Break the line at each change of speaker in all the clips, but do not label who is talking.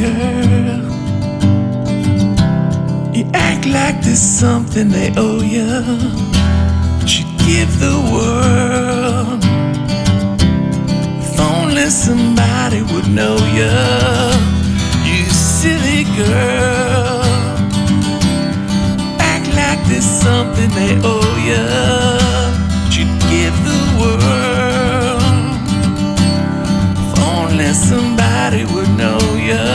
girl. You act like there's something they owe you, but you give the world. If only somebody would know you, you silly girl. Act like there's something they owe you, but you give the world. If only somebody would know you.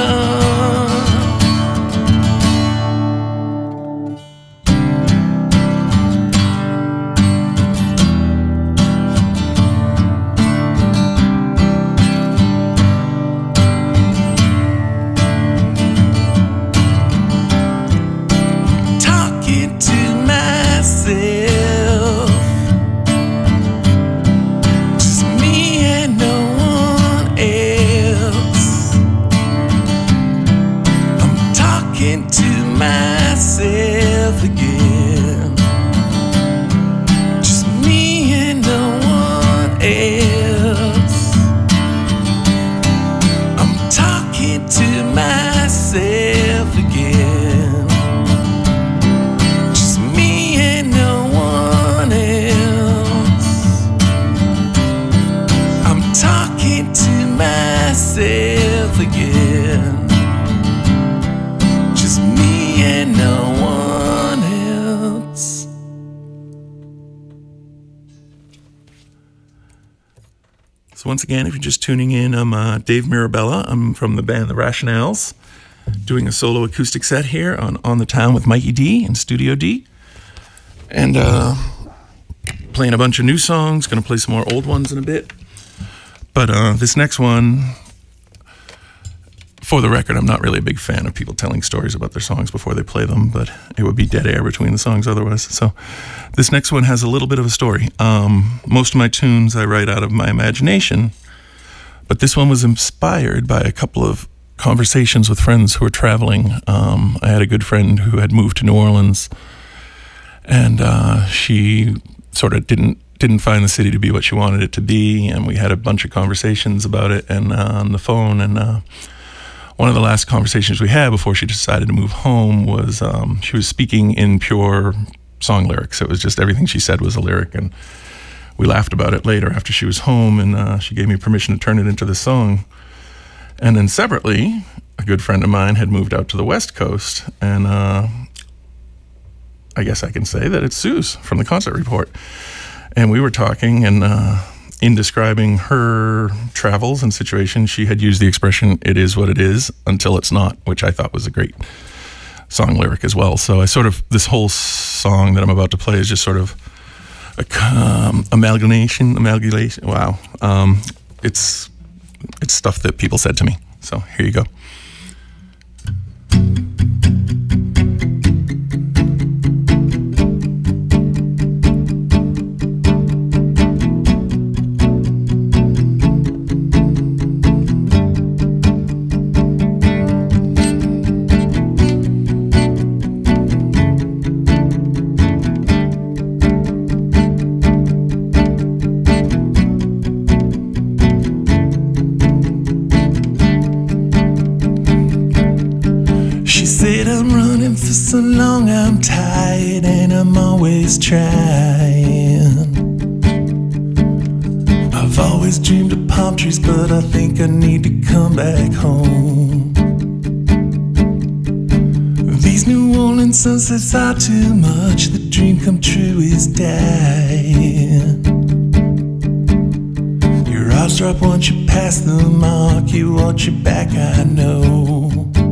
Once again, if you're just tuning in, I'm Dave Mirabella. I'm from the band The Rationales, doing a solo acoustic set here on the Town with Mikey D in Studio D. And playing a bunch of new songs, going to play some more old ones in a bit. But this next one, for the record, I'm not really a big fan of people telling stories about their songs before they play them, but it would be dead air between the songs otherwise. So this next one has a little bit of a story. Most of my tunes I write out of my imagination, but this one was inspired by a couple of conversations with friends who were traveling. I had a good friend who had moved to New Orleans, and she sort of didn't find the city to be what she wanted it to be, and we had a bunch of conversations about it and on the phone, and one of the last conversations we had before she decided to move home was she was speaking in pure song lyrics. It was just everything she said was a lyric, and we laughed about it later after she was home, and she gave me permission to turn it into this song. And then separately, a good friend of mine had moved out to the West Coast, and I guess I can say that it's Suze from the Concert Report. And we were talking, and in describing her travels and situations, she had used the expression, "it is what it is until it's not," which I thought was a great song lyric as well. So I sort of, this whole song that I'm about to play is just sort of a amalgamation. Wow. It's stuff that people said to me. So here you go. So long I'm tired and I'm always trying. I've always dreamed of palm trees, but I think I need to come back home. These New Orleans sunsets are too much. The dream come true is dying. Your eyes drop once you pass the mark. You watch your back, I know.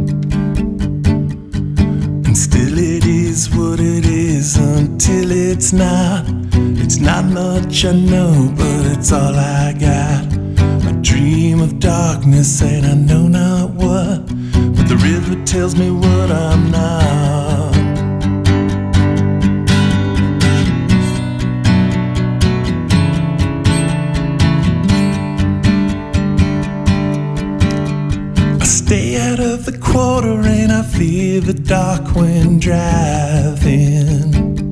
Still it is what it is until it's not. It's not much I know, but it's all I got. I dream of darkness and I know not what, but the river tells me what I'm not. I stay out of the quarter and I fear the dark when driving.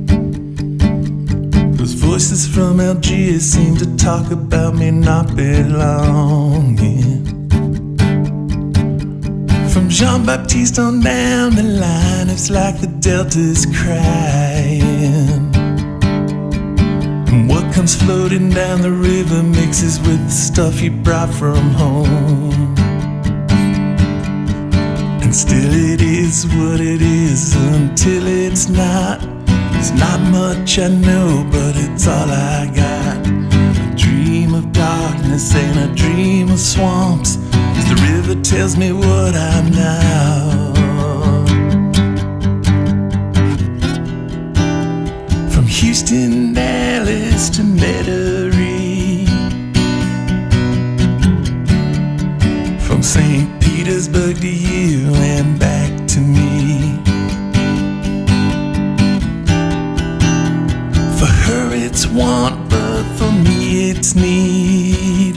Those voices from Algiers seem to talk about me not belonging. From Jean-Baptiste on down the line, it's like the Delta's crying. And what comes floating down the river mixes with the stuff you brought from home. And still it is what it is until it's not. It's not much I know, but it's all I got. A dream of darkness and a dream of swamps, as the river tells me what I'm now. From Houston, Dallas to Metairie, from St. Petersburg to you and back to me. For her it's want, but for me it's need.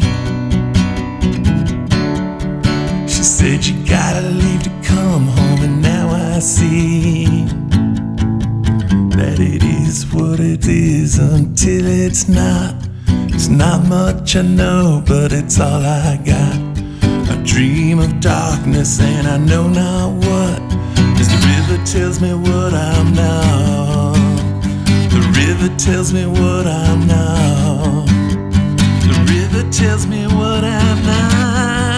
She said you gotta leave to come home, and now I see that it is what it is until it's not. It's not much I know, but it's all I got. A dream of darkness and I know not what, as the river tells me what I'm now. The river tells me what I'm now. The river tells me what I'm now.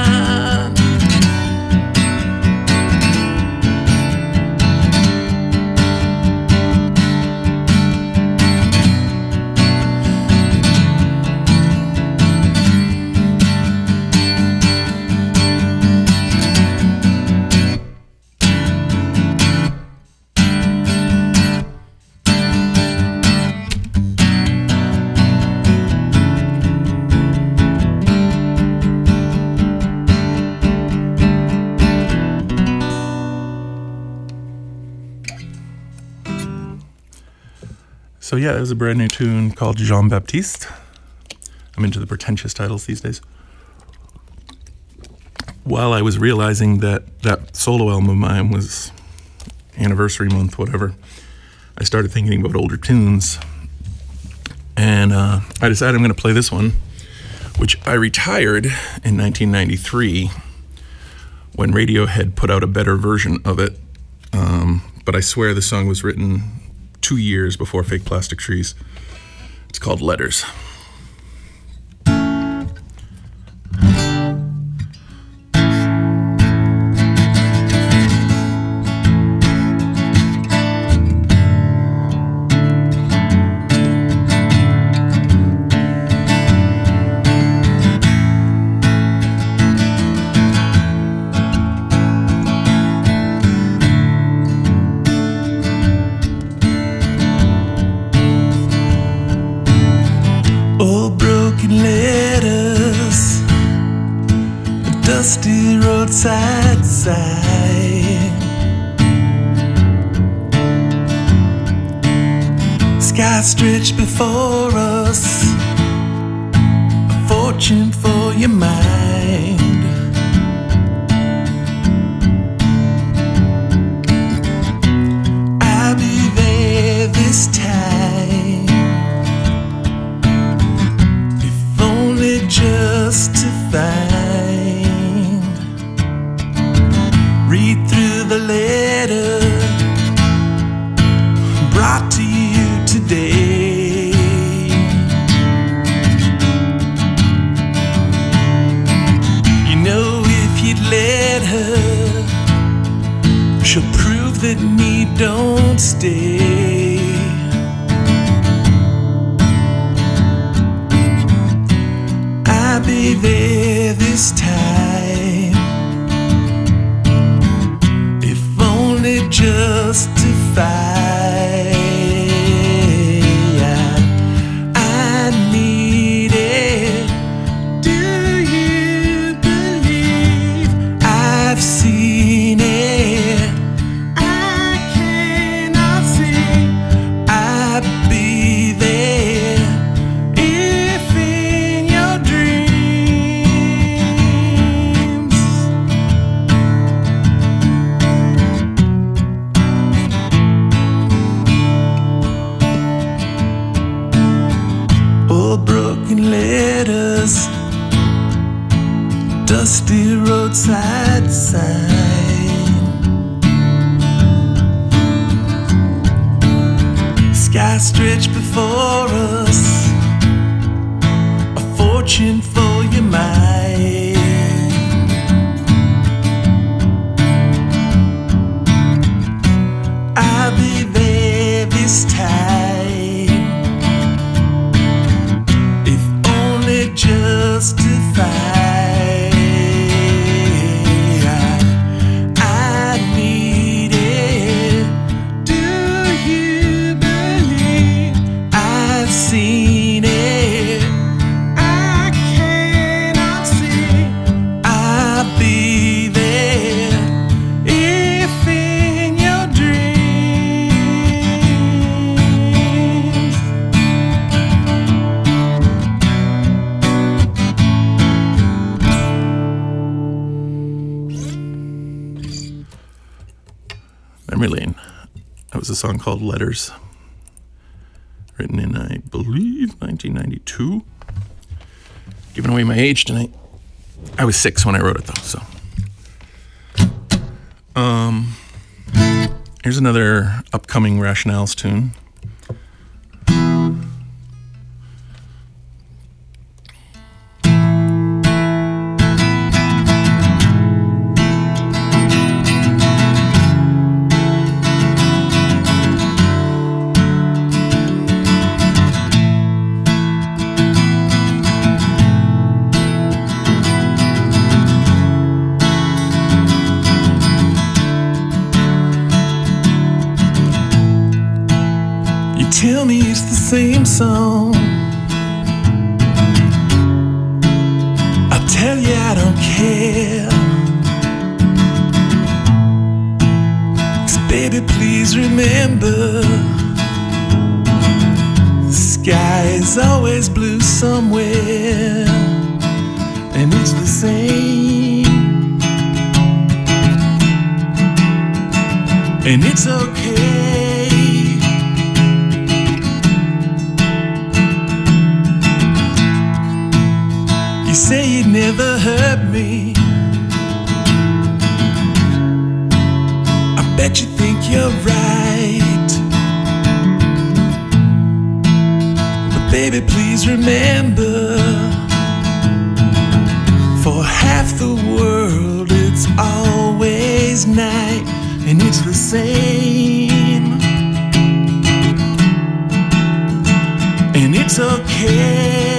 So yeah, it was a brand new tune called Jean-Baptiste. I'm into the pretentious titles these days. While I was realizing that that solo album of mine was anniversary month, whatever, I started thinking about older tunes. And I decided I'm going to play this one, which I retired in 1993 when Radiohead put out a better version of it. But I swear the song was written 2 years before Fake Plastic Trees. It's called Letters. Dusty roadside sign, sky stretched before us, a fortune for your mind. I'll be there this time, if only just to find. Read through the letter brought to you today. You know, if you'd let her, she'll prove that need don't stay. I'll be there this time, justified. I need it. Do you believe I've seen it? I cannot see. I'd be there if in your dreams. Broken letters, dusty roadside sign, stretch before us, a fortune for your mind. I'll be there this time, if only just to find Memory Lane. That was a song called Letters, written in, I believe, 1992. Giving away my age tonight. I was 6 when I wrote it, though, so. Here's another upcoming Rationales tune. Tell me it's the same song. I'll tell you I don't care. 'Cause baby, please remember, the sky is always blue somewhere, and it's the same, and it's okay. You say you'd never hurt me, I bet you think you're right. But baby, please remember, for half the world it's always night, and it's the same, and it's okay.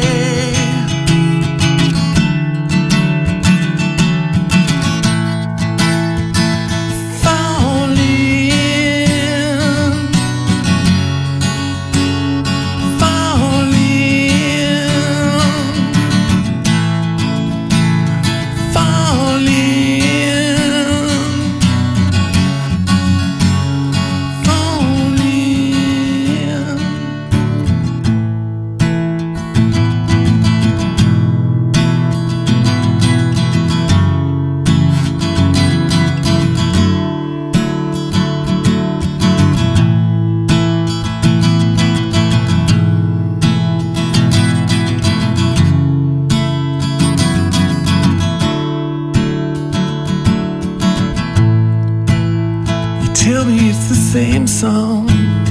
Tell me it's the same song.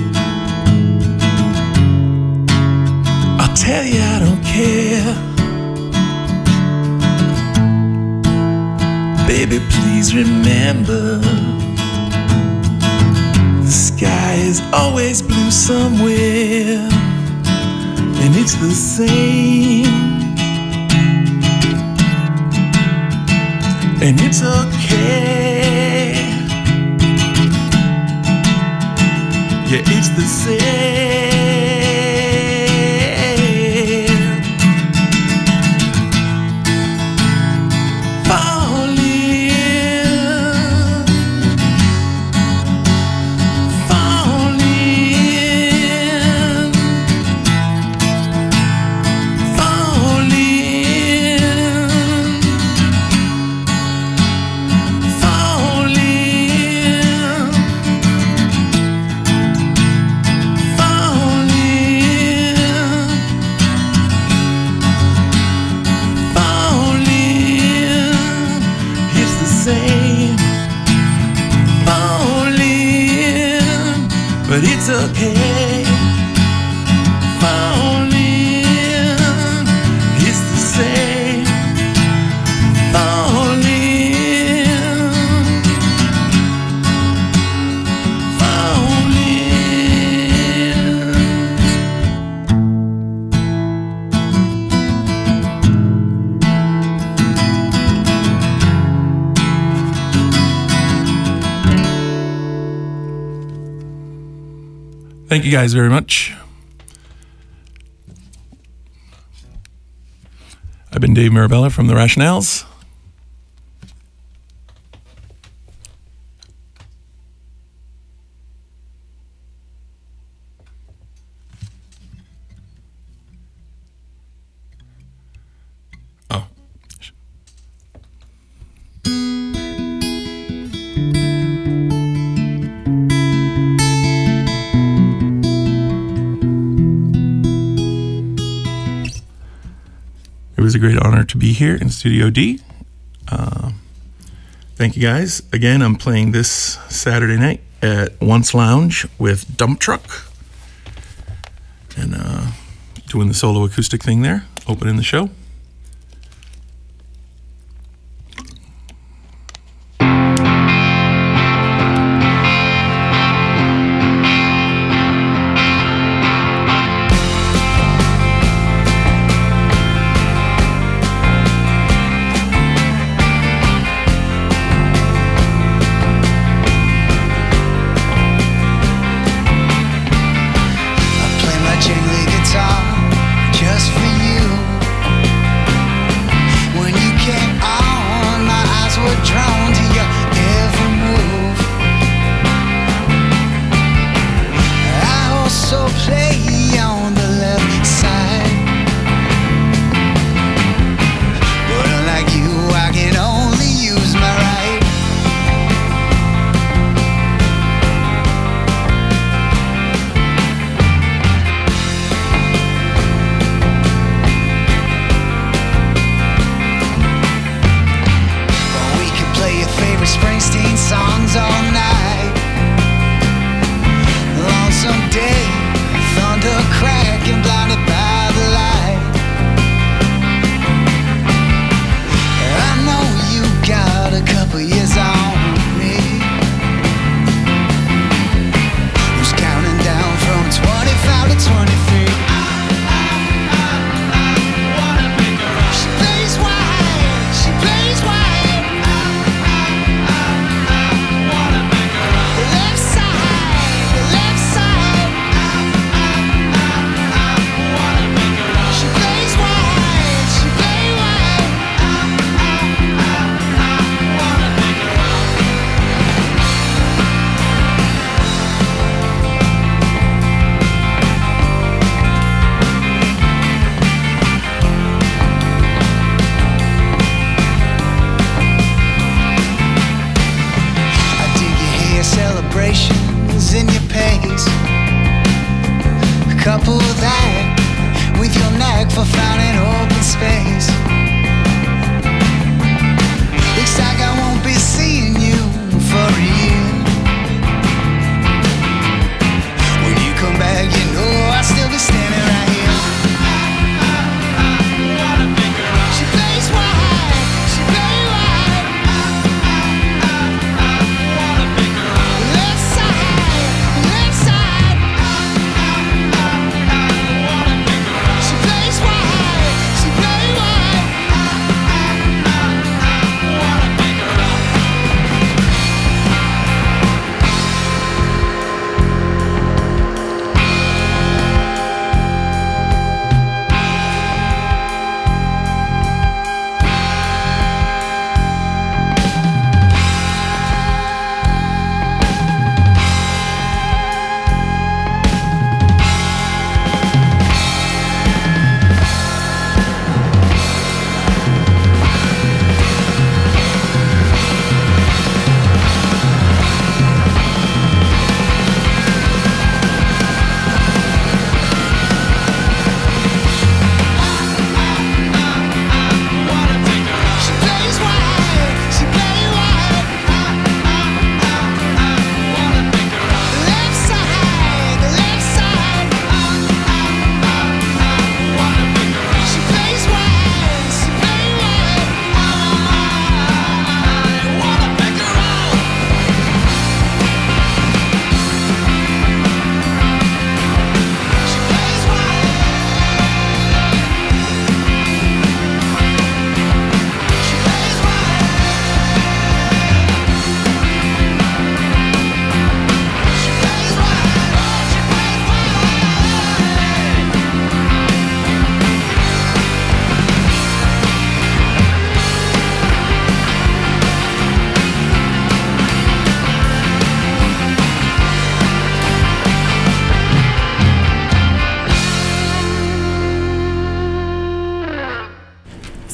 I'll tell you I don't care. Baby, please remember, the sky is always blue somewhere, and it's the same, and it's okay. Yeah, it's the same. But it's okay. say, fall in, fall in. Thank you guys very much. I've been Dave Mirabella from The Rationales. Oh. It was a great honor to be here in Studio D. Thank you guys. Again, I'm playing this Saturday night at Once Lounge with Dump Truck. And doing the solo acoustic thing there, opening the show.
Play my jingly guitar just for you.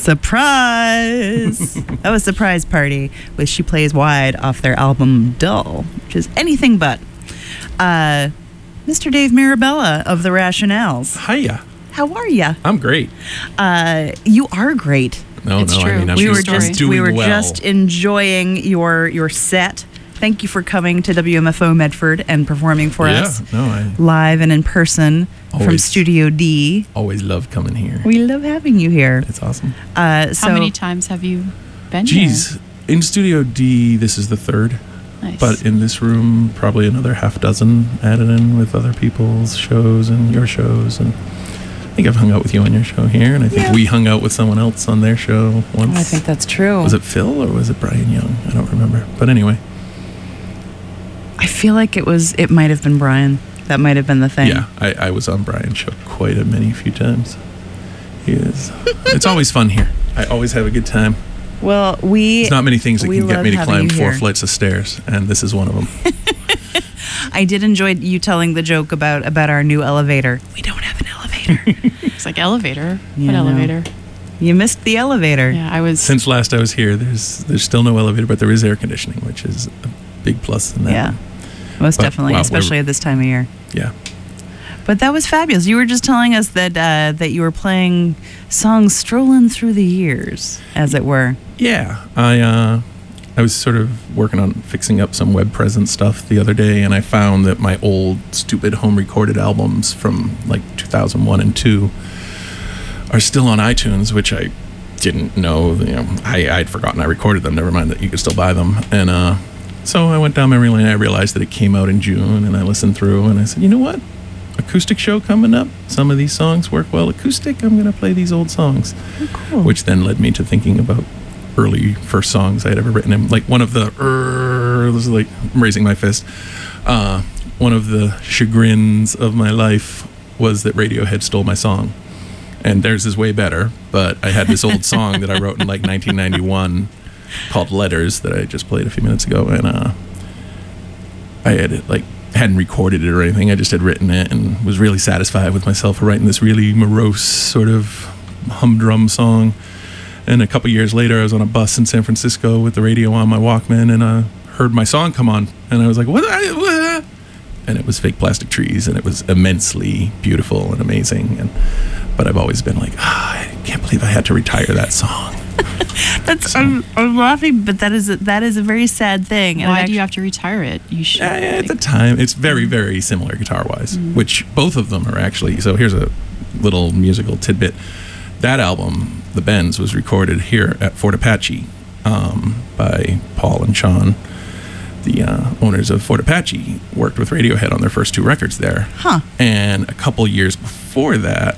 Surprise! That was Surprise Party with She Plays Wide off their album Dull, which is anything but. Mr. Dave Mirabella of The Rationales.
Hiya.
How are ya?
I'm great.
You are great.
No,
True.
I mean, I'm
We were
doing well.
just enjoying your set. Thank you for coming to WMFO Medford and performing for us
I
live and in person from
Always.
Studio D.
always love coming here.
We love having you here.
It's awesome.
So
How many times have you been here?
Jeez, in Studio D, this is the third.
Nice.
But in this room, probably another half dozen added in with other people's shows and your shows. And I think I've hung out with you on your show here, and I think we hung out with someone else on their show once.
I think that's true.
Was it Phil or was it Brian Young? I don't remember. But anyway,
I feel like it might have been Brian. That might have been the thing.
yeah, I was on Brian's show quite a few times. It's always fun here. I always have a good time.
Well,
There's not many things that
we
can get
love
me to
having
climb
you
4
here.
flights of stairs, and this is one of them.
I did enjoy you telling the joke about our new elevator. We don't have an elevator.
It's like elevator.
Yeah,
What
no.
elevator?
You missed the elevator.
Yeah, I was.
Since last I was here, there's still no elevator, but there is air conditioning, which is a big plus in that.
Yeah. Most
But,
definitely,
wow,
especially at this time of year.
Yeah.
But that was fabulous. You were just telling us that you were playing songs strolling through the years, as it were.
Yeah. I was sort of working on fixing up some web presence stuff the other day, and I found that my old stupid home recorded albums from like 2001 and 2 are still on iTunes, which I didn't know. I'd forgotten I recorded them. Never mind that you could still buy them. And so I went down memory lane. I realized that it came out in June, and I listened through, and I said, you know what? Acoustic show coming up. Some of these songs work well acoustic. I'm going to play these old songs.
Oh, cool.
Which then led me to thinking about early first songs I had ever written. And like one of the, this is like I'm raising my fist. One of the chagrins of my life was that Radiohead stole my song. And theirs is way better, but I had this old song that I wrote in like 1991 called Letters that I just played a few minutes ago, and I hadn't recorded it or anything. I just had written it and was really satisfied with myself for writing this really morose sort of humdrum song. And a couple years later, I was on a bus in San Francisco with the radio on my Walkman, and I heard my song come on, and I was like, what? And it was Fake Plastic Trees, and it was immensely beautiful and amazing. But I've always been like, I can't believe I had to retire that song.
I'm laughing, but that is a very sad thing. And
Why do you have to retire it? You should.
At the time, it's very, very similar guitar-wise, which both of them are actually. So here's a little musical tidbit. That album, The Bends, was recorded here at Fort Apache by Paul and Sean. The owners of Fort Apache worked with Radiohead on their first 2 records there.
Huh.
And a couple years before that,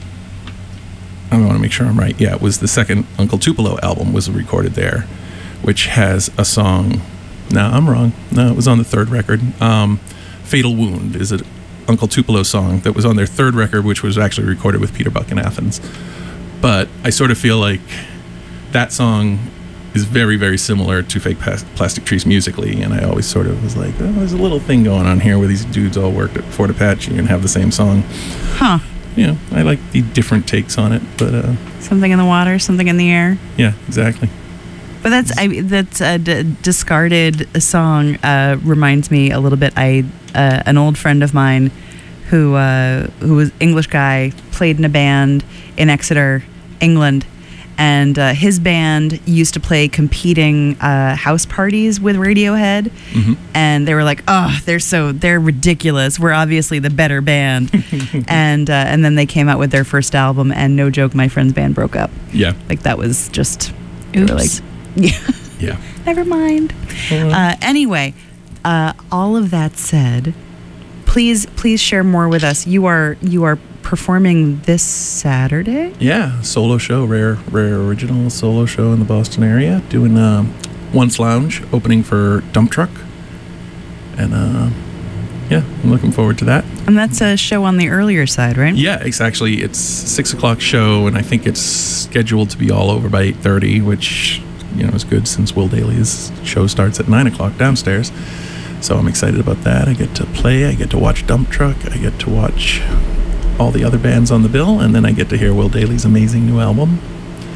I want to make sure I'm right. Yeah, it was the second Uncle Tupelo album was recorded there, which has a song. No, I'm wrong. No, it was on the 3rd record. Fatal Wound is an Uncle Tupelo song that was on their 3rd record, which was actually recorded with Peter Buck in Athens. But I sort of feel like that song is very, very similar to Fake Plastic Trees musically, and I always sort of was like, oh, there's a little thing going on here where these dudes all worked at Fort Apache and have the same song.
Huh.
You know, I like the different takes on it, but
Something in the water, something in the air.
yeah, exactly.
But that's a discarded song. Reminds me a little bit. An old friend of mine who was English guy, played in a band in Exeter, England, and his band used to play competing house parties with Radiohead, and they were like, "Oh, they're ridiculous. We're obviously the better band." and then they came out with their first album, and no joke, my friend's band broke up.
Yeah,
Like that was just, they were like,
Oops.
yeah.
yeah.
Never mind. Anyway, all of that said, please share more with us. You are performing this Saturday?
Yeah, solo show, rare original solo show in the Boston area, doing Once Lounge, opening for Dump Truck. And yeah, I'm looking forward to that.
And that's a show on the earlier side, right?
Yeah, it's 6 o'clock show, and I think it's scheduled to be all over by 8:30, which, you know, is good since Will Daly's show starts at 9 o'clock downstairs. So I'm excited about that. I get to play, I get to watch Dump Truck, I get to watch all the other bands on the bill, and then I get to hear Will Daly's amazing new album.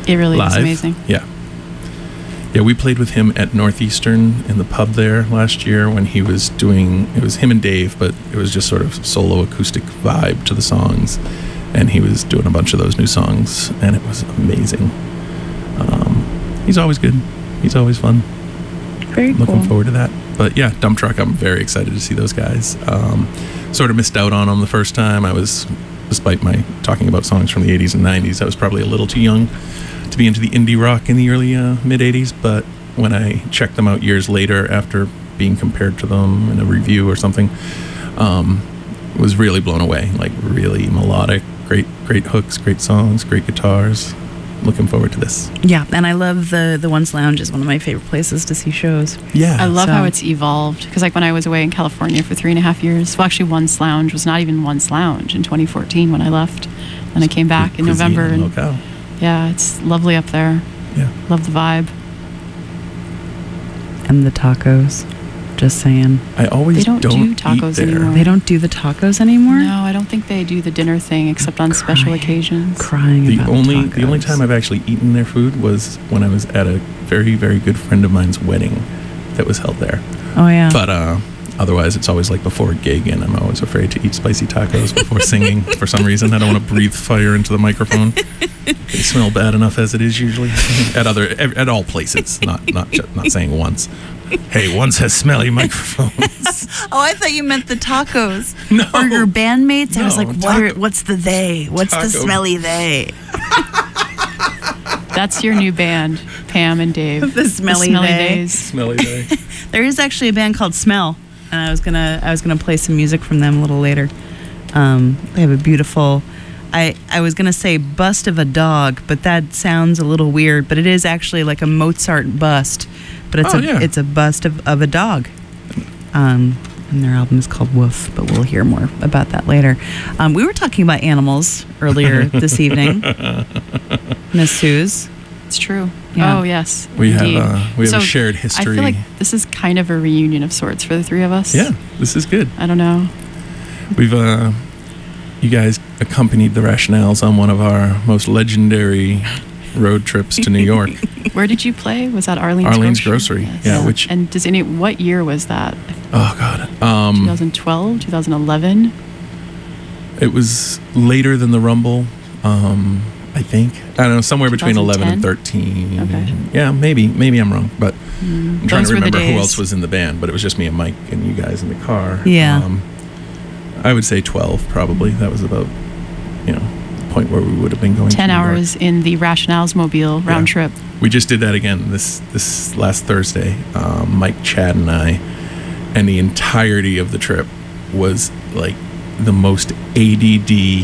It really
live.
is amazing.
Yeah. Yeah, we played with him at Northeastern in the pub there last year when he was doing, it was him and Dave, but it was just sort of solo acoustic vibe to the songs. And he was doing a bunch of those new songs, and it was amazing. He's always good. He's always fun.
Very cool.
Looking forward to that. But yeah, Dump Truck, I'm very excited to see those guys. Sort of missed out on them the first time. I was, despite my talking about songs from the 80s and 90s, I was probably a little too young to be into the indie rock in the early mid-80s. But when I checked them out years later after being compared to them in a review or something, was really blown away. Like, really melodic, great hooks, great songs, great guitars. Looking forward to this.
Yeah, and I love the Once Lounge is one of my favorite places to see shows.
Yeah.
I love
So-
how it's evolved. Because like when I was away in California for 3.5 years, well, actually Once Lounge was not even Once Lounge in 2014 when I left. And I came back in
Cuisine
November.
and
And
locale.
yeah, it's lovely up there.
Yeah.
Love the vibe.
And the tacos. Just saying.
I always
They don't do
eat
tacos
there.
anymore.
They don't do the tacos anymore?
No, I don't think they do the dinner thing except on special
Crying.
occasions.
Crying
The
about
only
tacos.
time I've actually eaten their food was when I was at a very, very good friend of mine's wedding that was held there.
Oh, yeah.
But otherwise, it's always like before a gig, and I'm always afraid to eat spicy tacos before singing for some reason. I don't want to breathe fire into the microphone. They smell bad enough as it is usually at all places. Not saying once. Hey, once has smelly microphones.
Oh, I thought you meant the tacos.
No.
Or your bandmates. I was
No,
like, what's the they? What's the
Taco.
smelly they?
That's your new band, Pam and Dave.
The Smelly They.
Days.
Smelly day.
There is actually a band called Smell, and I was gonna play some music from them a little later. They have a beautiful. I was gonna say bust of a dog, but that sounds a little weird. But it is actually like a Mozart bust, but it's it's a bust of a dog. And their album is called Woof, but we'll hear more about that later. We were talking about animals earlier this evening, Miss Suze.
It's true.
Yeah.
Oh, yes.
We
indeed.
have a shared history.
I feel like this is kind of a reunion of sorts for the three of us.
Yeah, this is good.
I don't know.
We've you guys accompanied the Rationales on one of our most legendary road trips to New York.
Where did you play? Was that Arlene's
Grocery?
Yes.
Yeah, which
And what year was that?
oh god,
2012, 2011?
it was later than the Rumble. I think I don't know, somewhere between 11 and 13.
Okay.
Yeah, maybe I'm wrong, but I'm trying
Those
to
were the
remember who
days.
else was in the band. But it was just me and Mike and you guys in the car.
Yeah.
I would say 12 probably. That was about the point where we would have been going.
10
to New York.
hours in the Rationales mobile round
Yeah.
trip.
We just did that again this last Thursday. Mike, Chad, and I, and the entirety of the trip was like the most ADD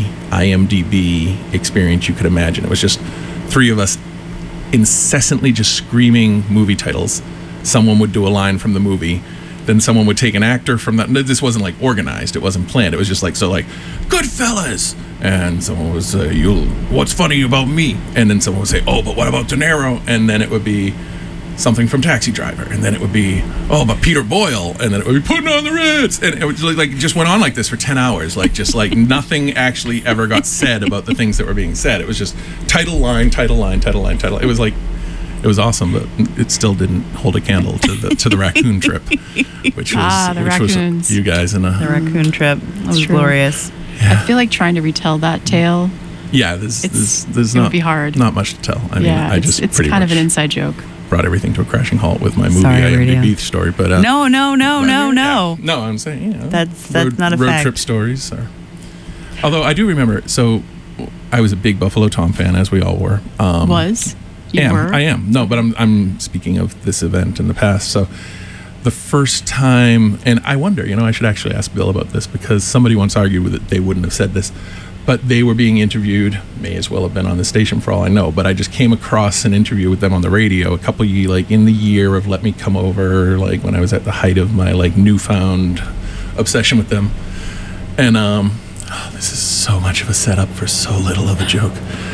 IMDb experience you could imagine. It was just three of us incessantly just screaming movie titles. Someone would do a line from the movie, then someone would take an actor from that. This wasn't like organized, it wasn't planned. It was just like, so like, Goodfellas, and someone would say, what's funny about me? And then someone would say, oh, but what about De Niro? And then it would be something from Taxi Driver, and then it would be, oh, but Peter Boyle, and then it would be Putting on the Ritz, and it was like it just went on like this for 10 hours, like just like nothing actually ever got said about the things that were being said. It was just title line, title line, title line, title. It was like, it was awesome, but it still didn't hold a candle to the raccoon trip, which was
the
which
raccoons.
was you guys in
The
a
raccoon trip. That was
true.
glorious.
I feel like trying to retell that tale.
yeah. There's
it
not
would be hard.
not much to tell. I mean,
Yeah,
I just
it's
pretty
kind
much
of an inside joke.
brought everything to a crashing halt with my movie
Sorry,
IMDb
Radio.
story, but
No.
Yeah. No, I'm saying,
That's
road,
not a
road
fact.
trip stories. Although I do remember, so I was a big Buffalo Tom fan, as we all were.
You were?
I am. No, but I'm speaking of this event in the past. So the first time, and I wonder, I should actually ask Bill about this because somebody once argued with it. They wouldn't have said this, but they were being interviewed. May as well have been on the station for all I know. But I just came across an interview with them on the radio a couple years, like in the year of Let Me Come Over, like when I was at the height of my like newfound obsession with them. And this is so much of a setup for so little of a joke.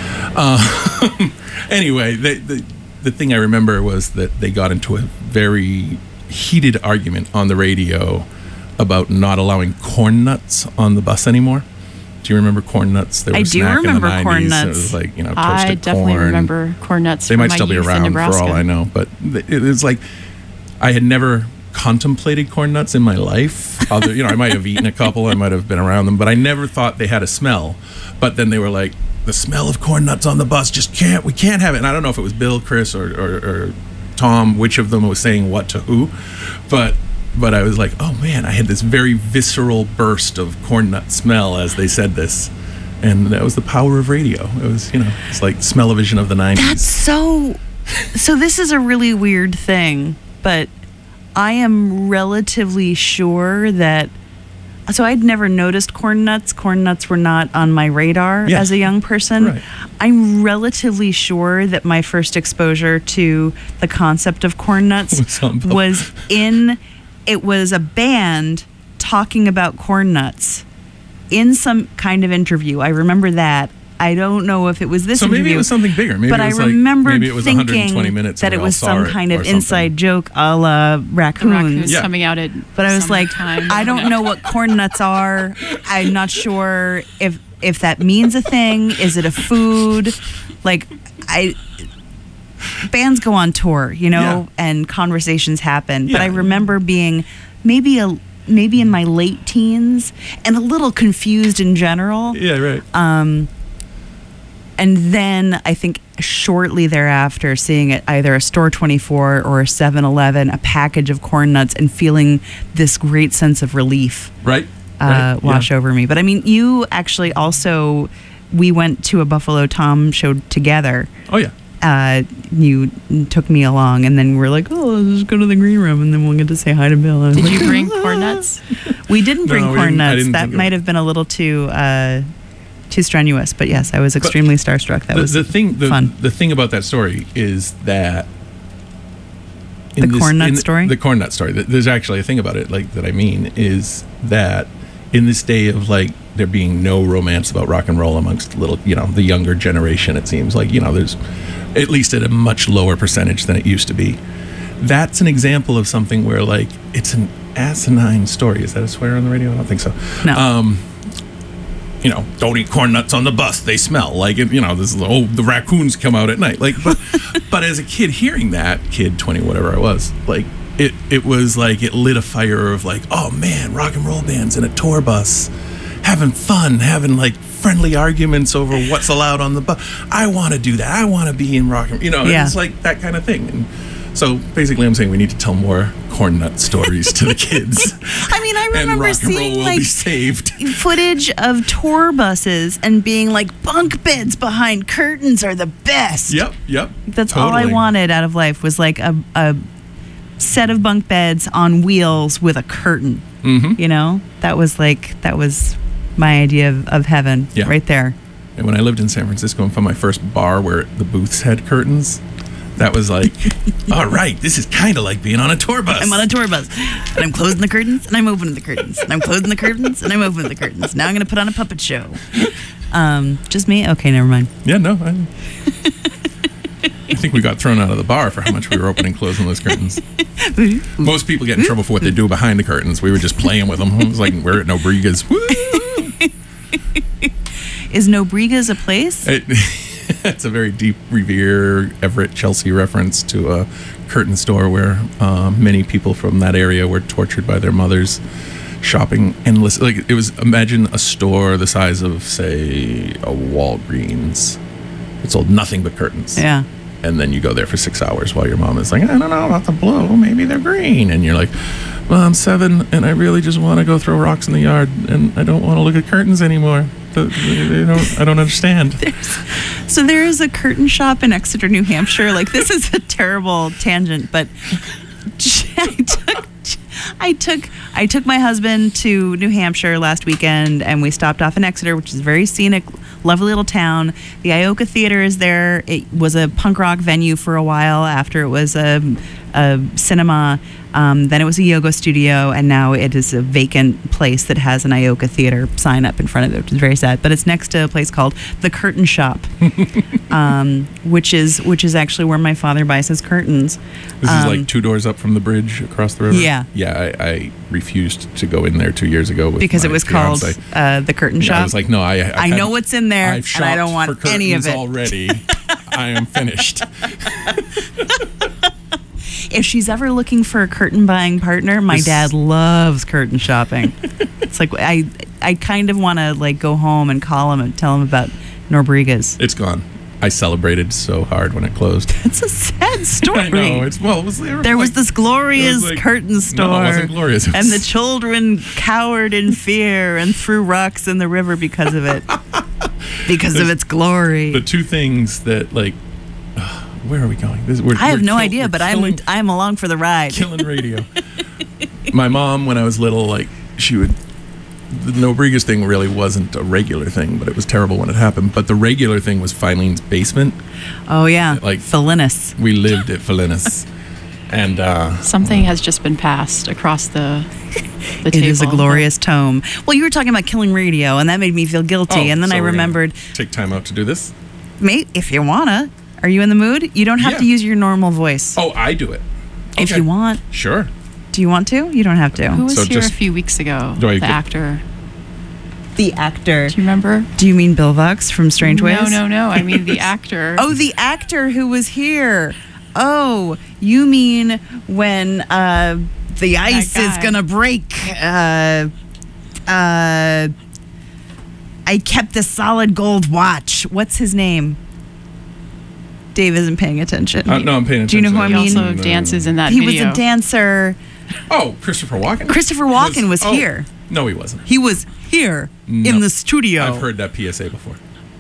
Anyway, the thing I remember was that they got into a very heated argument on the radio about not allowing corn nuts on the bus anymore. Do you remember Corn Nuts? They were
I do remember Corn Nuts.
It was like, toasted
I definitely
corn.
remember Corn Nuts.
They
from
might
my
still be
youth in
around for
Nebraska.
all I know, but it was like I had never contemplated corn nuts in my life. I might have eaten a couple, I might have been around them, but I never thought they had a smell. But then they were like, the smell of corn nuts on the bus, we can't have it. And I don't know if it was Bill, Chris, or Tom, which of them was saying what to who, but I was like, oh man, I had this very visceral burst of corn nut smell as they said this. And that was the power of radio. It was, it's like smell-o-vision of the 90s.
That's so this is a really weird thing, but I am relatively sure that, so I'd never noticed corn nuts. Corn nuts were not on my radar as a young person.
Right.
I'm relatively sure that my first exposure to the concept of corn nuts it was a band talking about corn nuts in some kind of interview. I remember that. I don't know if it was this interview.
So maybe it was something bigger. Maybe
but
it was
I remember
maybe it was
thinking
120 minutes
that it was some kind of
something.
inside joke a la
The
raccoons.
raccoons coming out at
But I was like,
time.
I don't know what corn nuts are. I'm not sure if that means a thing. Is it a food? Like, bands go on tour, and conversations happen. But I remember being maybe in my late teens and a little confused in general.
Yeah, right.
And then I think shortly thereafter, seeing it either a Store 24 or a 7-Eleven, a package of corn nuts, and feeling this great sense of relief wash over me. But I mean, you actually also, we went to a Buffalo Tom show together.
Oh, yeah.
You took me along, and then we're like, oh, let's just go to the green room, and then we'll get to say hi to Bill.
Did you bring corn nuts?
We didn't bring corn nuts. That might
it.
have been a little too strenuous, but yes, I was extremely starstruck. That was fun.
The thing about that story is that
the corn nut story.
The corn nut story. There's actually a thing about it, that I mean, is that in this day of there being no romance about rock and roll amongst the younger generation, it seems like there's at least at a much lower percentage than it used to be. That's an example of something where it's an asinine story. Is that a swear on the radio? I don't think so.
No.
Don't eat corn nuts on the bus. They smell this is, the raccoons come out at night. But as a kid hearing that, 20, whatever I was, it was it lit a fire of oh man, rock and roll bands in a tour bus, having fun, having friendly arguments over what's allowed on the bus. I want to do that. I want to be in rock and, it's that kind of thing. And so basically I'm saying we need to tell more corn nut stories to the kids.
I mean, I remember seeing
be saved.
Footage of tour buses and being bunk beds behind curtains are the best.
Yep.
That's
totally.
all I wanted out of life was a set of bunk beds on wheels with a curtain.
Mm-hmm.
That was my idea of heaven right there.
And when I lived in San Francisco and found my first bar where the booths had curtains, that was all right, this is kind of like being on a tour bus.
I'm on a tour bus, and I'm closing the curtains, and I'm opening the curtains, and I'm closing the curtains, and I'm opening the curtains. Now I'm going to put on a puppet show. Just me? Okay, never mind.
Yeah, no. I think we got thrown out of the bar for how much we were opening and closing those curtains. Most people get in trouble for what they do behind the curtains. We were just playing with them. It was we're at Nobriga's. Woo!
Is Nobriga's a place?
It's a very deep Revere, Everett, Chelsea reference to a curtain store where many people from that area were tortured by their mothers, shopping endless. It was, imagine a store the size of, say, a Walgreens. It sold nothing but curtains.
Yeah.
And then you go there for 6 hours while your mom is I don't know about the blue, maybe they're green. And you're like, well, I'm 7 and I really just want to go throw rocks in the yard and I don't want to look at curtains anymore. I don't understand.
So there is a curtain shop in Exeter, New Hampshire. This is a terrible tangent, but I took my husband to New Hampshire last weekend, and we stopped off in Exeter, which is a very scenic, lovely little town. The Ioka Theater is there. It was a punk rock venue for a while after it was a a cinema. Then it was a yoga studio, and now it is a vacant place that has an Ioka Theater sign up in front of it, which is very sad. But it's next to a place called the Curtain Shop, which is actually where my father buys his curtains.
This is like 2 doors up from the bridge across the river.
Yeah.
Yeah, I refused to go in there 2 years ago
Because
my
it was
fiance.
called the Curtain Shop.
I was like, no,
I know what's in there,
I've
and I don't
shopped
want
for
any of
curtains
it.
already. I am finished.
If she's ever looking for a curtain buying partner, my dad loves curtain shopping. It's like I kind of want to like go home and call him and tell him about Norbriga's.
It's gone. I celebrated so hard when it closed.
It's a sad story.
I know.
There was this glorious curtain store.
No, it wasn't glorious.
And the children cowered in fear and threw rocks in the river because of it. Because of its glory.
The two things that like, where are we going?
I have no idea, but I'm along for the ride.
Killing radio. My mom, when I was little, like the Norbriga's thing really wasn't a regular thing, but it was terrible when it happened. But the regular thing was Filene's basement.
Oh yeah,
like
Felinis.
We lived at Felinis, and
something has just been passed across the table.
It is a glorious tome. Well, you were talking about killing radio, and that made me feel guilty. And then
so
I remembered.
Take time out to do this.
Mate, if you wanna, are you in the mood? You don't have to use your normal voice.
Oh, I do it.
If you want.
Sure.
Do you want to? You don't have to.
Who was here a few weeks ago? The actor.
The actor.
Do you remember?
Do you mean Bill Vox from Strange Ways?
No. I mean the actor.
Oh, the actor who was here. Oh, you mean when the ice is going to break. I kept the solid gold watch. What's his name? Dave isn't paying attention.
No, I'm paying attention.
Do you know who I mean?
He also dances in that
He
video.
was a dancer.
Oh, Christopher Walken?
Christopher Walken was here.
No, he wasn't.
He was here in the studio.
I've heard that PSA before.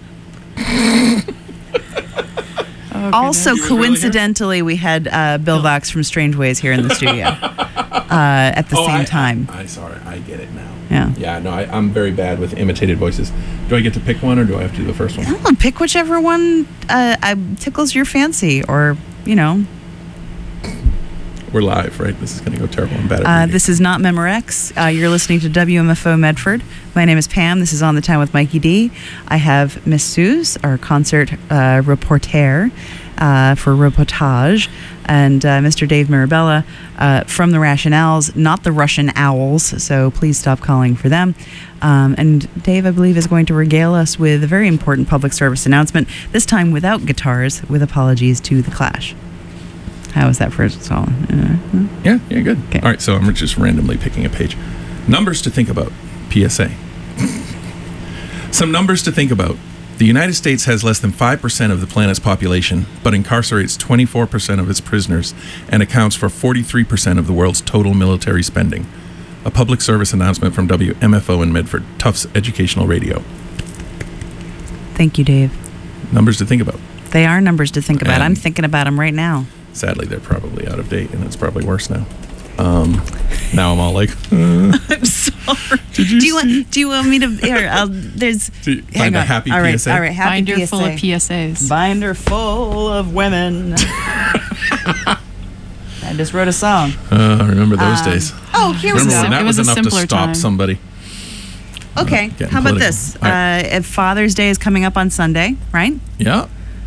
Also, coincidentally, we had Bill Vox from Strange Ways here in the studio at the same time.
I sorry, I get it now.
Yeah.
Yeah, no, I'm very bad with imitated voices. Do I get to pick one, or do I have to do the first one?
No, pick whichever one tickles your fancy, or, you know.
We're live, right? This is going to go terrible. I'm bad at reading.
This is not Memorex. You're listening to WMFO Medford. My name is Pam. This is On the Time with Mikey D. I have Miss Suze, our concert reporter for reportage, and Mr. Dave Mirabella from the Rationales, not the Russian Owls, so please stop calling for them. And Dave, I believe, is going to regale us with a very important public service announcement, this time without guitars, with apologies to The Clash. How was that first song?
Yeah, good.
Okay.
All right, so I'm just randomly picking a page. Numbers to think about. PSA. Some numbers to think about. The United States has less than 5% of the planet's population, but incarcerates 24% of its prisoners and accounts for 43% of the world's total military spending. A public service announcement from WMFO in Medford, Tufts Educational Radio.
Thank you, Dave.
Numbers to think about.
They are numbers to think about.
And
I'm thinking about them right now.
Sadly, they're probably out of date, and it's probably worse now. Now I'm all like,
I'm sorry. Do you want me to? Here, there's.
Find a happy PSA.
All right, happy
Binder
PSA.
full of PSAs.
Binder full of women. I just wrote a song.
I remember those days.
Oh, here we
Remember
go.
when that
It
was
was a
enough to
simpler
stop
time.
somebody?
Okay,
Getting
how about
political.
this?
All right.
If Father's Day is coming up on Sunday, right?
Yeah.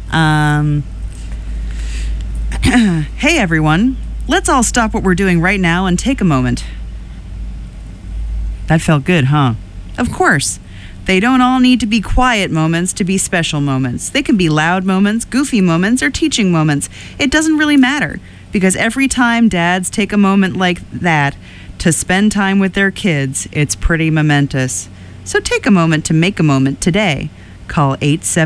Hey everyone, let's all stop what we're doing right now and take a moment. That felt good, huh? Of course. They don't all need to be quiet moments to be special moments. They can be loud moments, goofy moments, or teaching moments. It doesn't really matter, because every time dads take a moment like that to spend time with their kids, it's pretty momentous. So take a moment to make a moment today. Call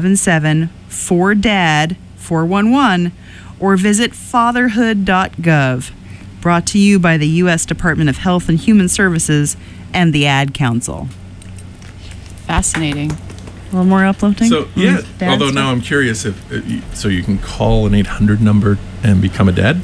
877-4DAD-411 or visit fatherhood.gov. Brought to you by the U.S. Department of Health and Human Services and the Ad Council.
Fascinating.
A little more uplifting?
So, yeah,
Dad
although
stuff?
now I'm curious if, so you can call an 800 number and become a dad?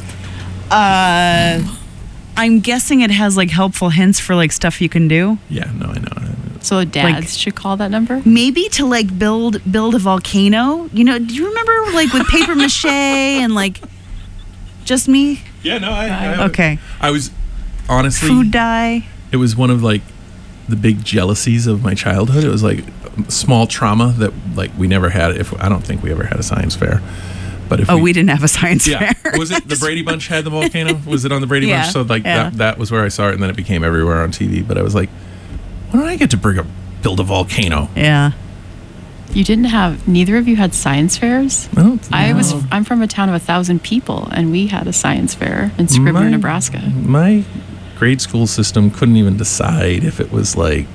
I'm guessing it has like helpful hints for like stuff you can do.
Yeah, no, I know.
So dads should call that number?
Maybe to like build a volcano. You know, do you remember like with paper mache and like Just me?
Yeah, no, I
Okay.
I was honestly
Food dye?
it was one of like the big jealousies of my childhood. It was like a small trauma that like we never had. If I don't think we ever had a science fair, but if
We didn't have a science
yeah,
fair.
was it the Brady Bunch had the volcano? Was it on the Brady
Yeah,
Bunch? So like
yeah.
that was where I saw it, and then it became everywhere on TV. But I was like, why don't I get to build a volcano?
Yeah.
You didn't have, neither of you had science fairs? I'm from a town of 1,000 people, and we had a science fair in Scribner, Nebraska.
My grade school system couldn't even decide if it was like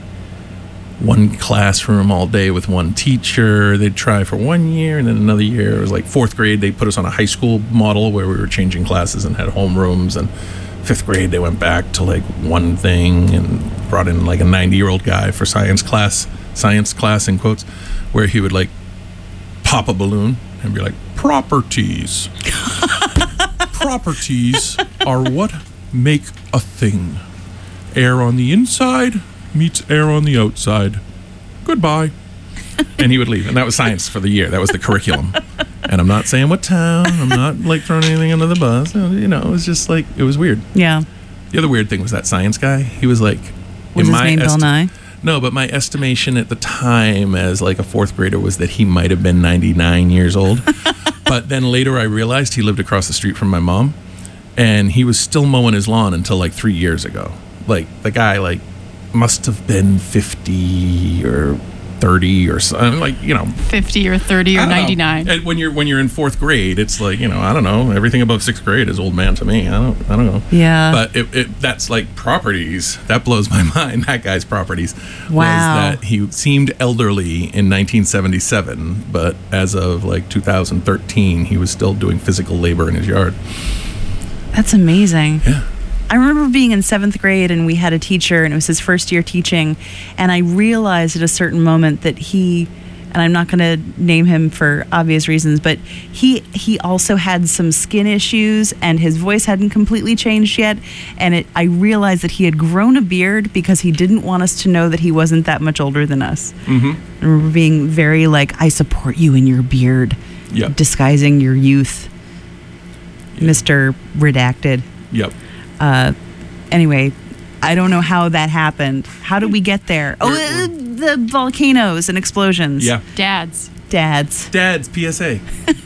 one classroom all day with one teacher. They'd try for 1 year, and then another year. It was like fourth grade, they put us on a high school model where we were changing classes and had homerooms. And fifth grade, they went back to like one thing and brought in like a 90-year-old guy for science class in quotes, where he would like pop a balloon and be like, properties. Properties are what make a thing. Air on the inside meets air on the outside. Goodbye. And he would leave. And that was science for the year. That was the curriculum. And I'm not saying what town. I'm not like throwing anything under the bus. You know, it was just like, it was weird.
Yeah.
The other weird thing was that science guy. He was like,
Was his name Bill Nye?
no, but my estimation at the time as like a fourth grader was that he might have been 99 years old. But then later I realized he lived across the street from my mom, and he was still mowing his lawn until like 3 years ago. Like the guy like must have been 50 or 30 or something, like, you know,
50 or 30 or 99.
And when you're in fourth grade, it's like, you know, I don't know, everything above sixth grade is old man to me. I don't know.
Yeah.
But that's like properties. That blows my mind. That guy's properties
Wow.
was that he seemed elderly in 1977, but as of like 2013, he was still doing physical labor in his yard.
That's amazing.
Yeah.
I remember being in 7th grade and we had a teacher, and it was his first year teaching, and I realized at a certain moment that he, and I'm not going to name him for obvious reasons, but he also had some skin issues and his voice hadn't completely changed yet, and I realized that he had grown a beard because he didn't want us to know that he wasn't that much older than us. Mm-hmm. I remember being very like, I support you in your beard,
Yep.
disguising your youth, Mr. Redacted.
Yep.
Anyway, I don't know how that happened. How did we get there? The volcanoes and explosions.
Yeah.
Dads.
Dads.
PSA.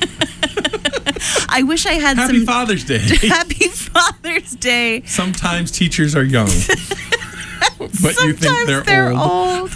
I wish I had
Happy
some...
Father's Day.
Happy Father's Day.
Sometimes teachers are young, but you think they're old.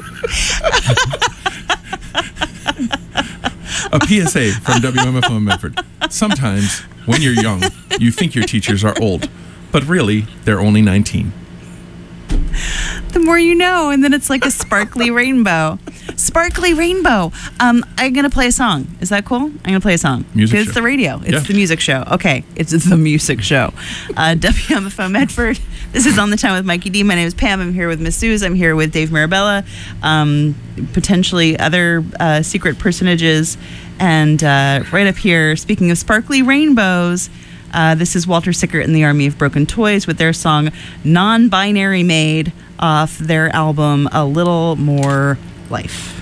A PSA from WMFO Medford. Sometimes, when you're young, you think your teachers are old, but really, they're only 19.
The more you know, and then it's like a sparkly rainbow. Sparkly rainbow. I'm going to play a song. Is that cool? I'm going to play a song.
Music
It's
show.
the radio. It's
Yeah.
the music show. Okay. It's the music show. WMFO Medford. This is On the Town with Mikey D. My name is Pam. I'm here with Miss Suze. I'm here with Dave Mirabella. Potentially other secret personages. And right up here, speaking of sparkly rainbows, this is Walter Sickert and the Army of Broken Toys with their song Non-Binary Maid off their album A Little More Life.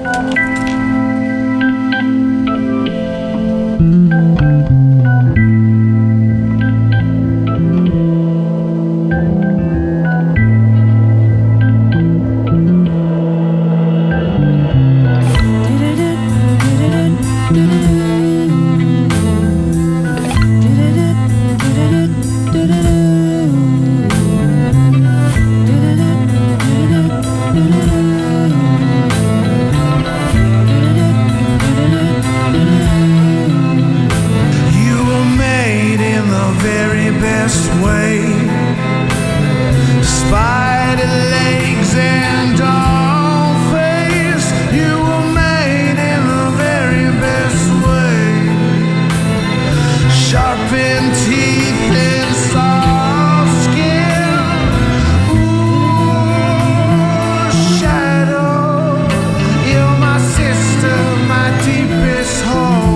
You were made in the very best way. Spider legs and doll face. You were made in the very best way. Sharpened teeth and soft skin. Ooh, shadow. You're my sister, my deepest hole.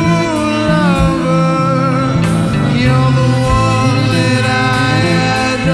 Lover, you're the one that I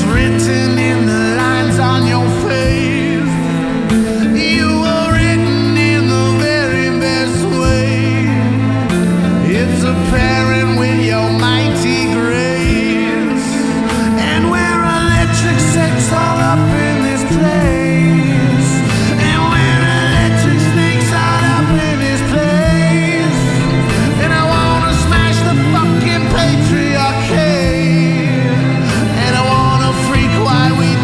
written in the lines on your face. You were written in the very best way. It's apparent with your mighty grace, and we're electric sex all up in this place, and we're electric snakes all up in this place, and I wanna smash the fucking patriarchy, and I wanna freak while we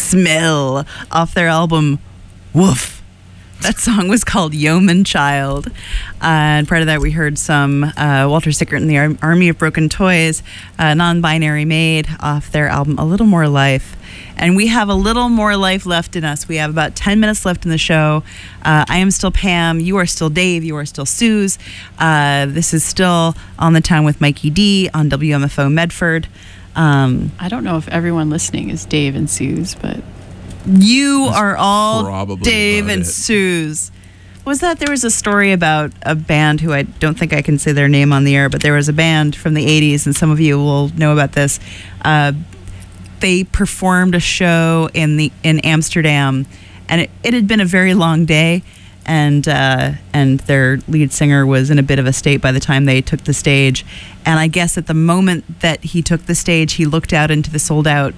Smell off their album Woof. That song was called Yeoman Child. And prior to that, we heard some Walter Sickert and the Army of Broken Toys, Non-Binary Maid, off their album A Little More Life. And we have a little more life left in us. We have about 10 minutes left in the show. I am still Pam. You are still Dave. You are still Suze. This is still On the Town with Mikey D on WMFO Medford.
I don't know if everyone listening is Dave and Suze, but
you are all
probably
Dave
about
and
it.
Suze. Was that there was a story about a band who I don't think I can say their name on the air, but there was a band from the 80s, and some of you will know about this. They performed a show in Amsterdam, and it had been a very long day, and their lead singer was in a bit of a state by the time they took the stage. And I guess at the moment that he took the stage, he looked out into the sold out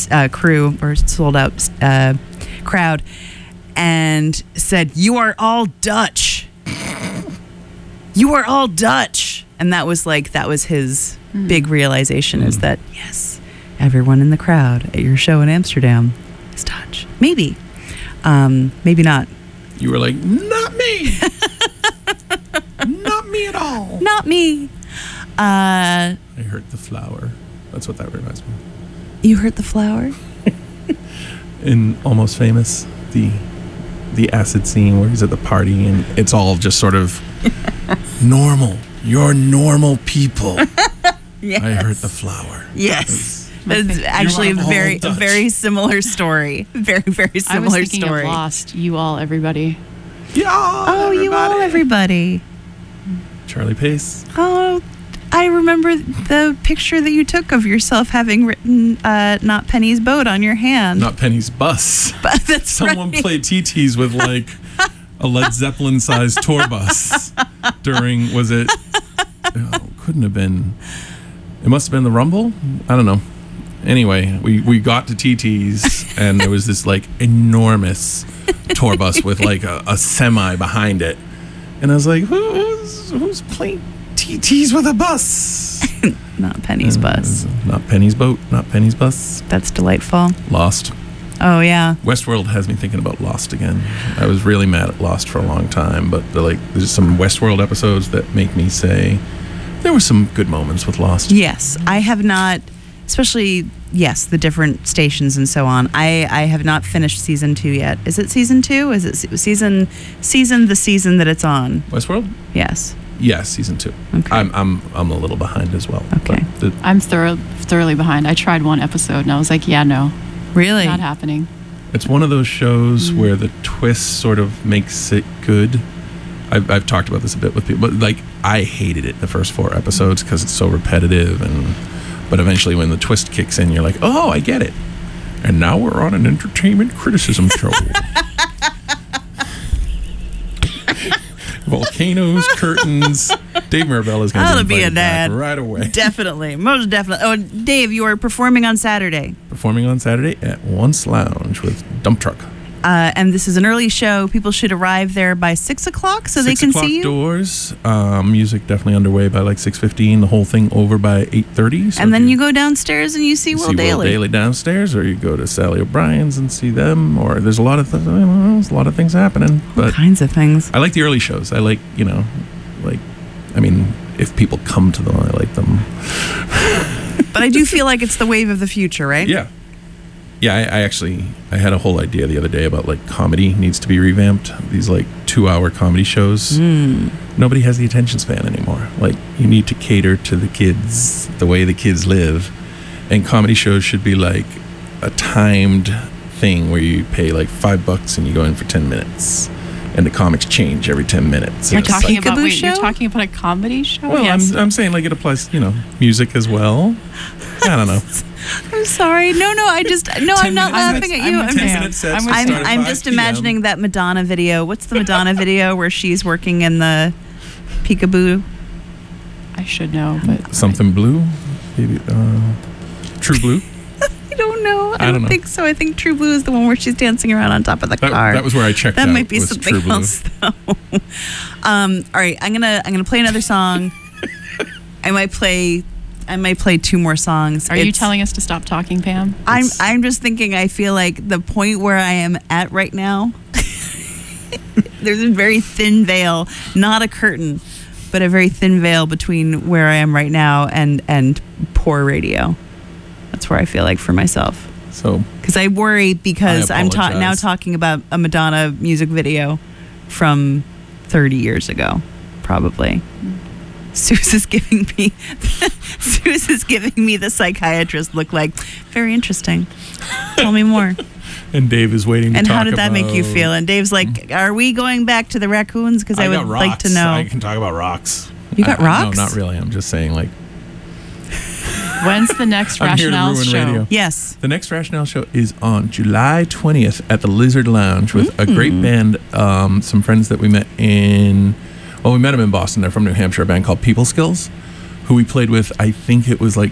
crowd and said, "You are all Dutch. You are all Dutch." And that was his big realization, is that, yes, everyone in the crowd at your show in Amsterdam is Dutch. Maybe not.
You were like, not me. Not me at all.
Not me.
I hurt the flower. That's what that reminds me of.
You hurt the flower?
In Almost Famous, the acid scene where he's at the party and it's all just sort of normal. You're normal people.
Yes.
I hurt the flower.
Yes. That's actually a
You are all Dutch.
very similar story. Very, very
I was
similar
thinking
story.
of Lost. You all, everybody.
Yeah.
Oh, you all, everybody.
Charlie Pace.
Oh, I remember the picture that you took of yourself having written "Not Penny's Boat" on your hand.
Not Penny's Bus.
But that's
Someone
right.
played TTs with like a Led Zeppelin sized tour bus during, was it? Oh, couldn't have been. It must have been the Rumble? I don't know. Anyway, we got to TT's and there was this like enormous tour bus with like a semi behind it. And I was like, who's playing TT's with a bus?
Not Penny's Bus.
Not Penny's Boat, not Penny's Bus.
That's delightful.
Lost.
Oh, yeah.
Westworld has me thinking about Lost again. I was really mad at Lost for a long time, but there's some Westworld episodes that make me say there were some good moments with Lost.
Yes. I have not, especially, yes, the different stations and so on. I have not finished season 2 yet. Is it season 2? Is it the season that it's on?
Westworld?
Yes.
Yes, season 2.
Okay.
I'm a little behind as well.
Okay.
But
I'm thoroughly behind. I tried one episode and I was like, yeah, no,
Really?
not happening.
it's one of those shows where the twist sort of makes it good. I've talked about this a bit with people, but like I hated it the first 4 episodes because it's so repetitive, but eventually when the twist kicks in, you're like, oh, I get it. And now we're on an entertainment criticism show. Volcanoes, curtains. Dave Mirabella is going
That'll
to
be a dad.
right away.
Definitely. Most definitely. Oh, Dave, you are performing on Saturday.
Performing on Saturday at Once Lounge with Dump Truck.
And this is an early show. People should arrive there by 6 o'clock so they
6
can
o'clock
see you.
doors. Music definitely underway by like 6:15. The whole thing over by 8:30. So
And then you go downstairs and you see Will Daly.
Will Daly downstairs, or you go to Sally O'Brien's and see them. Or there's a lot of there's a lot of things happening.
All
But
kinds of things.
I like the early shows. I like if people come to them, I like them.
But I do feel like it's the wave of the future, right?
Yeah. Yeah, I had a whole idea the other day about like comedy needs to be revamped. These like 2-hour comedy shows. Nobody has the attention span anymore. Like you need to cater to the kids, the way the kids live. And comedy shows should be like a timed thing where you pay like $5 and you go in for 10 minutes. And the comics change every 10 minutes.
You're
And it's
talking
like,
about
Peekaboo
you're
show?
talking about a comedy show?
well,
Yes.
I'm saying like it applies, music as well. I don't know.
I'm sorry. No, I'm not laughing at you. I'm
10
just,
minute sets
I'm-
start at
I'm
5
just
p.m.
imagining that Madonna video. What's the Madonna video where she's working in the Peekaboo?
I should know, but
Something blue, maybe True Blue.
I don't know. I
don't
don't
know.
think so. I think True Blue is the one where she's dancing around on top of the car.
That was where I checked
That
out.
might be
was
something
True Blue.
else, though. All right, I'm gonna play another song. I might play might play two more songs.
Are you telling us to stop talking, Pam?
I'm just thinking. I feel like the point where I am at right now. There's a very thin veil, not a curtain, but a very thin veil between where I am right now and poor radio. That's where I feel like for myself.
So,
because I worry because I'm
apologize.
now talking about a Madonna music video from 30 years ago, probably. Suze is giving me the psychiatrist look. Like, very interesting. Tell me more.
and Dave is waiting to
And
talk
how did that make you
about-
feel? And Dave's like, "Are we going back to the raccoons? Because I would
got
like to
rocks.
know."
I can talk about rocks.
You got rocks?
No, not really. I'm just saying, like,
When's the next
I'm here to
Rationale
ruin
show?
radio.
Yes.
the next Rationale show is on July 20th at the Lizard Lounge with a great band, some friends that we met in Boston. They're from New Hampshire, a band called People Skills, who we played with, I think it was like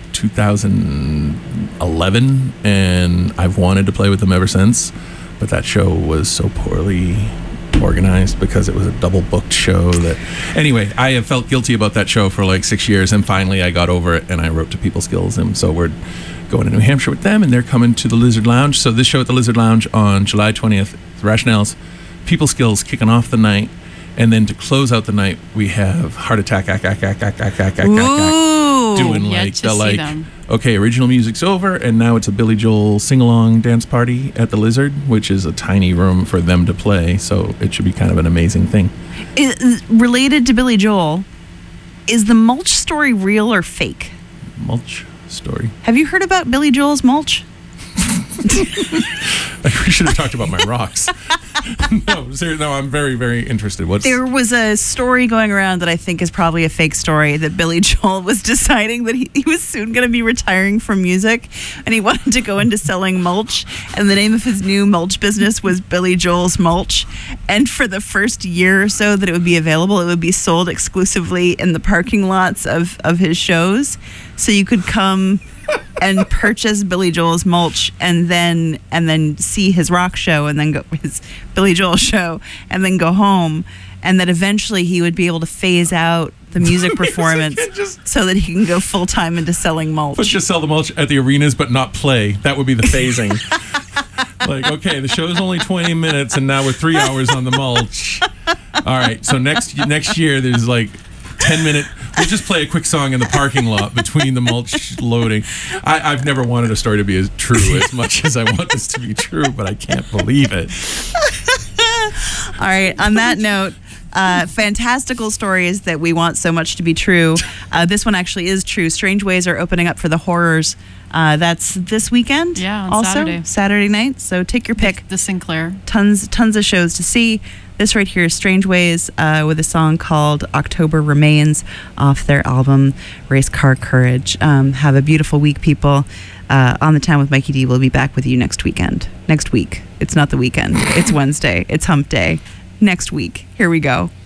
2011, and I've wanted to play with them ever since, but that show was so poorly organized because it was a double booked show that anyway, I have felt guilty about that show for like 6 years, and finally I got over it and I wrote to People Skills, and so we're going to New Hampshire with them, and they're coming to the Lizard Lounge. So this show at the Lizard Lounge on July 20th, Rationale's People Skills kicking off the night, and then to close out the night we have Heart Attack
Ooh.
doing
Yet
like
to
the
see
like
them.
okay, original music's over and now it's a Billy Joel sing-along dance party at the Lizard, which is a tiny room for them to play, so it should be kind of an amazing thing.
Related to Billy Joel, is the mulch story real or fake?
Mulch story.
Have you heard about Billy Joel's mulch?
We should have talked about my rocks. No, seriously, no, I'm very, very interested.
There was a story going around that I think is probably a fake story, that Billy Joel was deciding that he was soon going to be retiring from music and he wanted to go into selling mulch, and the name of his new mulch business was Billy Joel's Mulch, and for the first year or so that it would be available, it would be sold exclusively in the parking lots of his shows, so you could come and purchase Billy Joel's mulch and then see his rock show and then go his Billy Joel show and then go home, and that eventually he would be able to phase out the music performance so that he can go full time into selling mulch.
Let's just sell the mulch at the arenas but not play. That would be the phasing. Like, okay, the show's only 20 minutes and now we're 3 hours on the mulch. All right, so next year there's like 10-minute. We'll just play a quick song in the parking lot between the mulch loading. I've never wanted a story to be as true as much as I want this to be true, but I can't believe it.
All right, on that note, fantastical stories that we want so much to be true. This one actually is true. Strange Ways are opening up for the Horrors. That's this weekend.
Yeah, on
also Saturday night. So take your pick.
The Sinclair.
Tons of shows to see. This right here is Strange Ways with a song called October Remains off their album Race Car Courage. Have a beautiful week, people. On the Town with Mikey D will be back with you next week. It's not the weekend. It's Wednesday. It's hump day. Next week. Here we go.